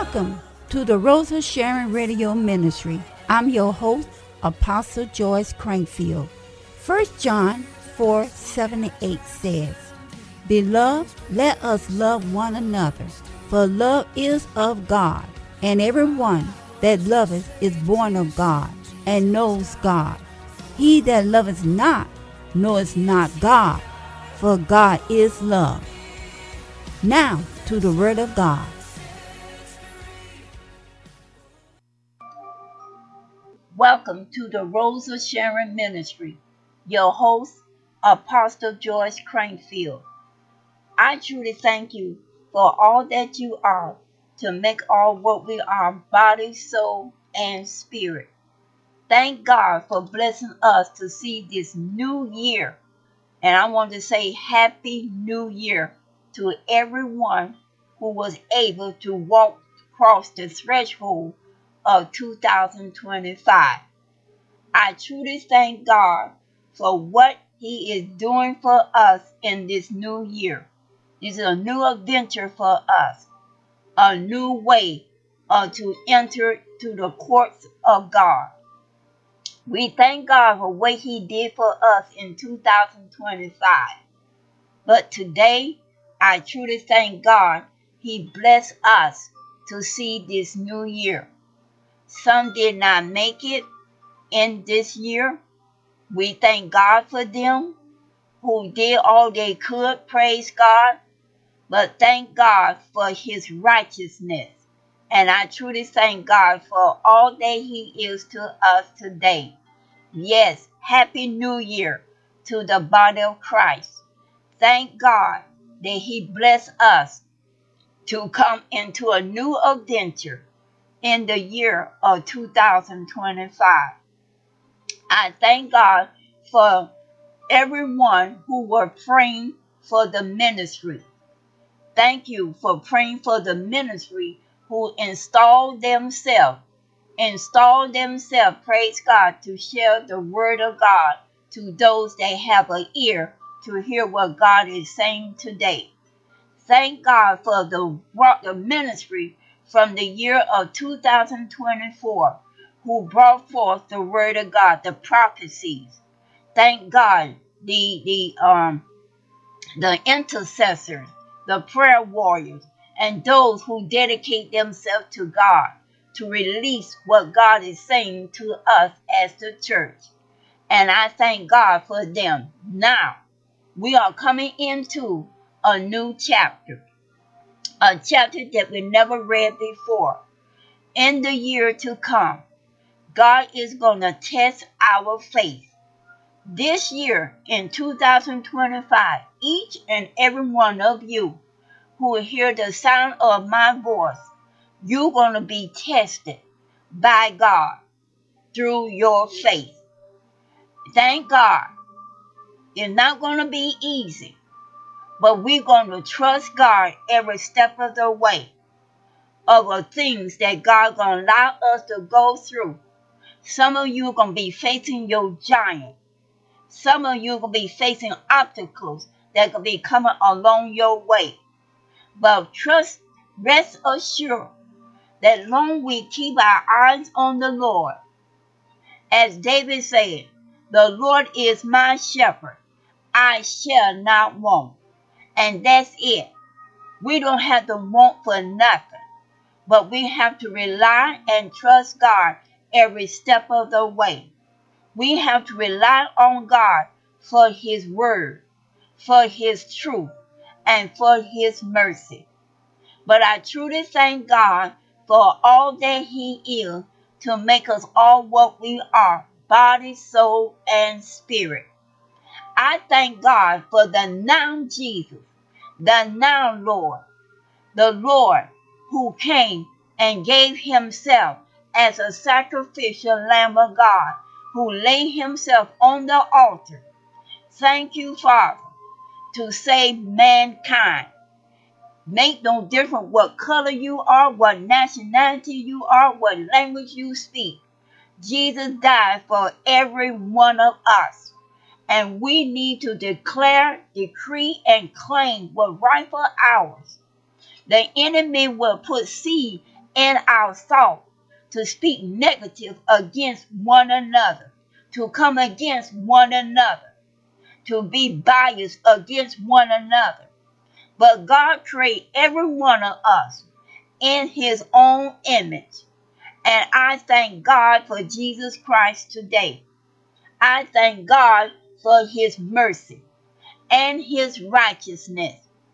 Welcome to the Rosa Sharon Radio Ministry. I'm your host, Apostle Joyce Crankfield. 1 John 4:7-8 says, Beloved, let us love one another, for love is of God, and everyone that loveth is born of God, and knows God. He that loveth not knoweth not God, for God is love. Now to the Word of God. Welcome to the Rosa Sharon Ministry. Your host, Apostle Joyce Crankfield. I truly thank you for all that you are to make all what we are, body, soul, and spirit. Thank God for blessing us to see this new year. And I want to say Happy New Year to everyone who was able to walk across the threshold of 2025. I truly thank God for what He is doing for us in this new year. This is a new adventure for us, a new way to enter to the courts of God. We thank God for what He did for us in 2025. But today, I truly thank God He blessed us to see this new year. Some did not make it in this year. We thank God for them who did all they could, praise God, but thank God for His righteousness. And I truly thank God for all that He is to us today. Yes, Happy New Year to the body of Christ. Thank God that He blessed us to come into a new adventure in the year of 2025. I thank God for everyone who were praying for the ministry. Thank you for praying for the ministry who installed themselves, praise God, to share the word of God to those that have an ear to hear what God is saying today. Thank God for the ministry from the year of 2024 who brought forth the word of God, the prophecies. Thank God, the intercessors, the prayer warriors, and those who dedicate themselves to God to release what God is saying to us as the church. And I thank God for them. Now, we are coming into a new chapter, a chapter that we never read before. In the year to come, God is going to test our faith. This year, in 2025, each and every one of you who will hear the sound of my voice, you're going to be tested by God through your faith. Thank God. It's not going to be easy, but we're going to trust God every step of the way of the things that God going to allow us to go through. Some of you are going to be facing your giant. Some of you are going to be facing obstacles that could be coming along your way. But rest assured that long we keep our eyes on the Lord. As David said, the Lord is my shepherd. I shall not want. And that's it. We don't have to want for nothing, but we have to rely and trust God every step of the way. We have to rely on God for His word, for His truth, and for His mercy. But I truly thank God for all that He is to make us all what we are, body, soul, and spirit. I thank God for the now Jesus, the now Lord, the Lord who came and gave Himself as a sacrificial Lamb of God, who laid Himself on the altar. Thank you, Father, to save mankind. Make no difference what color you are, what nationality you are, what language you speak. Jesus died for every one of us. And we need to declare, decree, and claim what rightful ours. The enemy will put seed in our thought to speak negative against one another, to come against one another, to be biased against one another. But God created every one of us in his own image. And I thank God for Jesus Christ today. I thank God for his mercy and his righteousness.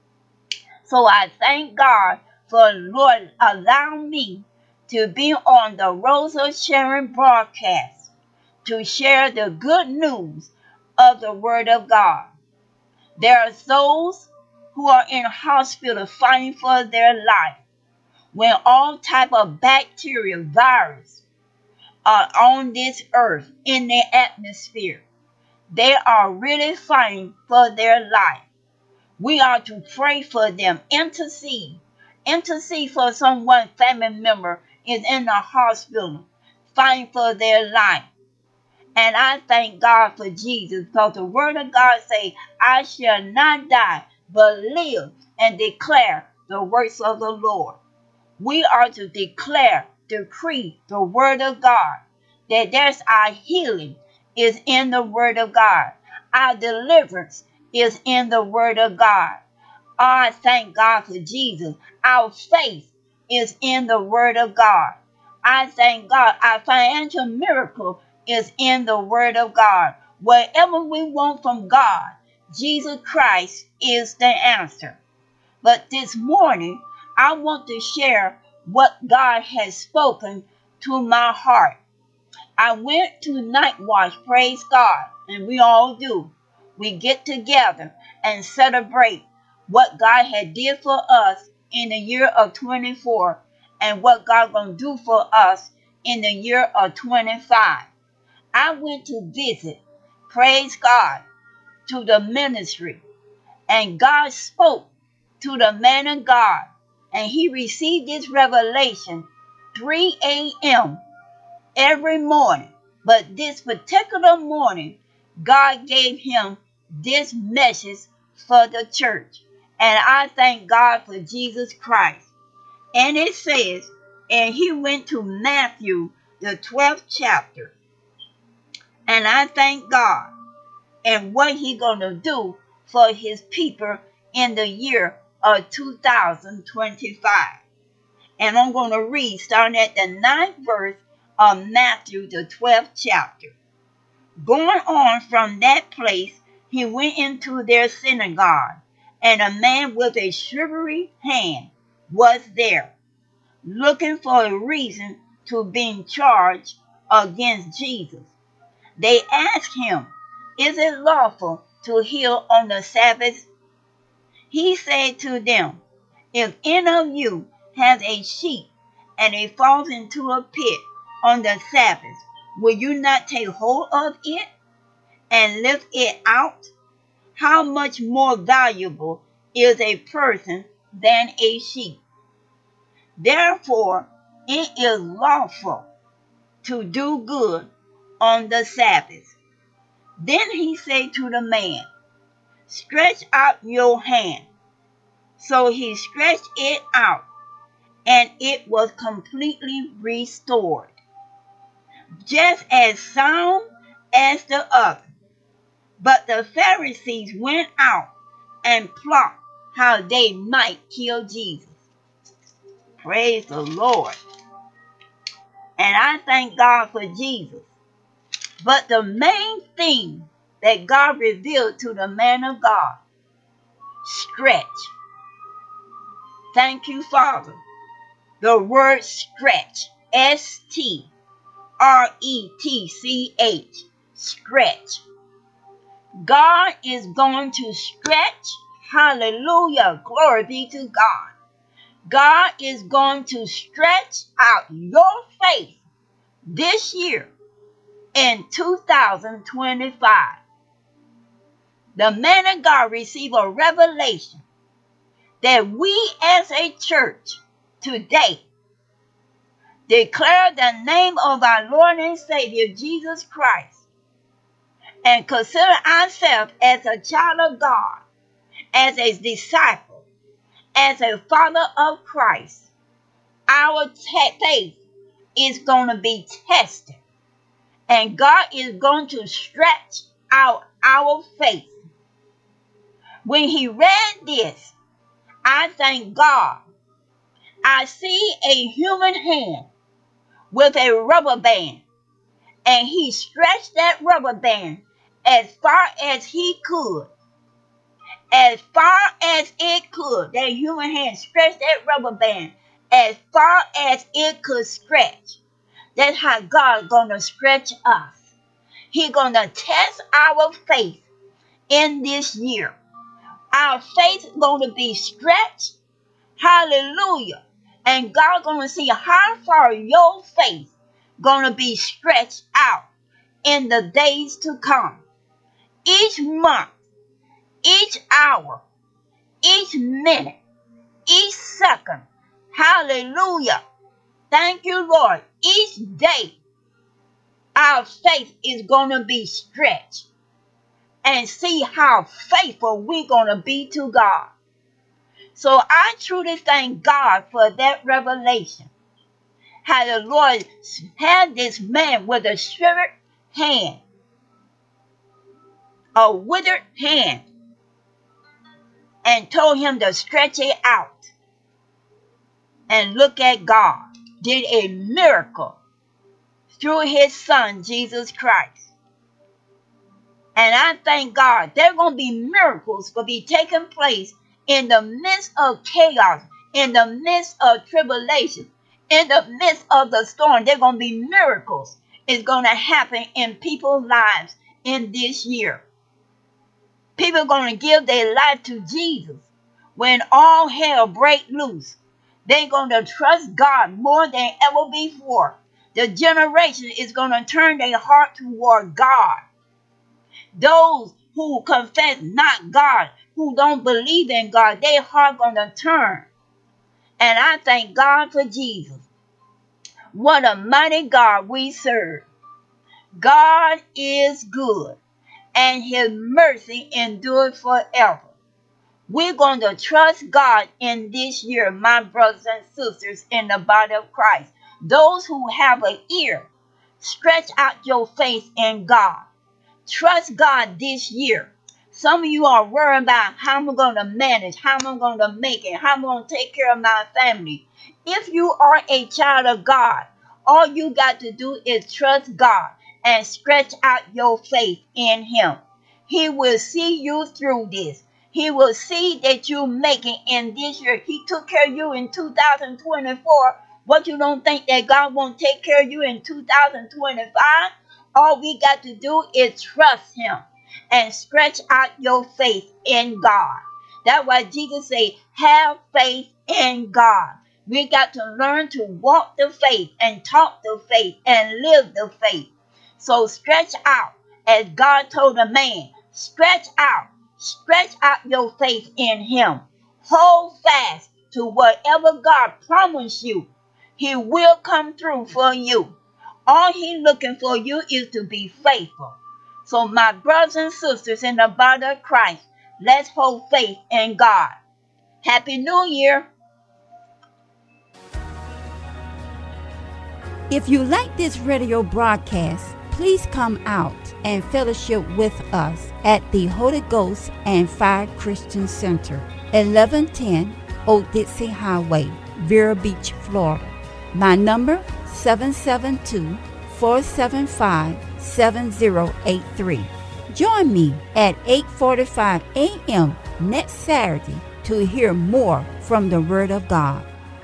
So I thank God for Lord allowing me to be on the Rosa Sharon broadcast to share the good news of the Word of God. There are those who are in hospital fighting for their life when all type of bacteria, virus are on this earth in the atmosphere. They are really fighting for their life. We are to pray for them, intercede. Intercede for someone, family member is in the hospital, fighting for their life. And I thank God for Jesus because the word of God says, I shall not die, but live and declare the works of the Lord. We are to declare, decree the word of God, that there's our healing is in the word of God. Our deliverance is in the word of God. I thank God for Jesus. Our faith is in the word of God. I thank God. Our financial miracle is in the word of God. Whatever we want from God, Jesus Christ is the answer. But this morning, I want to share what God has spoken to my heart. I went to night watch, praise God, and we all do. We get together and celebrate what God had did for us in the year of 24 and what God gonna do for us in the year of 25. I went to visit, praise God, to the ministry, and God spoke to the man of God, and he received this revelation 3 a.m. every morning. But this particular morning, God gave him this message for the church. And I thank God for Jesus Christ. And it says, and he went to Matthew, the 12th chapter. And I thank God and what he going to do for his people in the year of 2025. And I'm going to read starting at the 9th verse of Matthew, the 12th chapter. Going on from that place, he went into their synagogue, and a man with a shriveled hand was there, looking for a reason to be charged against Jesus. They asked him, is it lawful to heal on the Sabbath? He said to them, if any of you has a sheep and it falls into a pit on the Sabbath, will you not take hold of it and lift it out? How much more valuable is a person than a sheep? Therefore, it is lawful to do good on the Sabbath. Then he said to the man, stretch out your hand. So he stretched it out, and it was completely restored, just as sound as the other. But the Pharisees went out and plotted how they might kill Jesus. Praise the Lord. And I thank God for Jesus. But the main thing that God revealed to the man of God, stretch. Thank you, Father. The word stretch, S-T-R-E-T-C-H, stretch. God is going to stretch. Hallelujah. Glory be to God. God is going to stretch out your faith this year in 2025. The man of God received a revelation that we as a church today declare the name of our Lord and Savior Jesus Christ and consider ourselves as a child of God, as a disciple, as a follower of Christ. Our faith is going to be tested. And God is going to stretch out our faith. When he read this, I thank God. I see a human hand with a rubber band, and he stretched that rubber band as far as he could. As far as it could. That human hand stretched that rubber band as far as it could stretch. That's how God's going to stretch us. He's going to test our faith in this year. Our faith is going to be stretched. Hallelujah. And God's going to see how far your faith going to be stretched out in the days to come. Each month, each hour, each minute, each second. Hallelujah. Thank you, Lord. Each day, our faith is going to be stretched. And see how faithful we're going to be to God. So I truly thank God for that revelation. How the Lord had this man with a shivered hand, a withered hand, and told him to stretch it out. And look at God. Did a miracle through his son, Jesus Christ. And I thank God there are going to be miracles will be taking place in the midst of chaos, in the midst of tribulation, in the midst of the storm. There are going to be miracles. It's going to happen in people's lives in this year. People are going to give their life to Jesus. When all hell breaks loose, they're going to trust God more than ever before. The generation is going to turn their heart toward God. Those who confess not God, who don't believe in God, their heart going to turn. And I thank God for Jesus. What a mighty God we serve. God is good, and his mercy endures forever. We're going to trust God in this year, my brothers and sisters in the body of Christ. Those who have an ear, stretch out your faith in God. Trust God this year. Some of you are worried about how I'm going to manage, how I'm going to make it, how I'm going to take care of my family. If you are a child of God, all you got to do is trust God and stretch out your faith in him. He will see you through this. He will see that you make it in this year. He took care of you in 2024. What, you don't think that God won't take care of you in 2025? All we got to do is trust him and stretch out your faith in God. That's why Jesus said, have faith in God. We got to learn to walk the faith and talk the faith and live the faith. So stretch out, as God told a man, stretch out your faith in him. Hold fast to whatever God promised you. He will come through for you. All he's looking for you is to be faithful. So my brothers and sisters in the body of Christ, let's hold faith in God. Happy New Year. If you like this radio broadcast, please come out and fellowship with us at the Holy Ghost and Fire Christian Center, 1110 Old Dixie Highway, Vero Beach, Florida. My number, 772-475-7083. Join me at 8:45 a.m. next Saturday to hear more from the Word of God.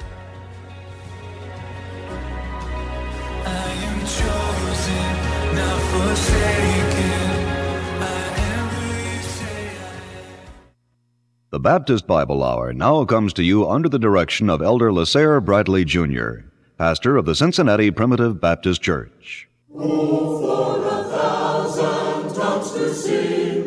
I am chosen, not forsaken. I am who you say I am. The Baptist Bible Hour now comes to you under the direction of Elder Lasser Bradley Jr., pastor of the Cincinnati Primitive Baptist Church. Oh, for 1,000 tongues to sing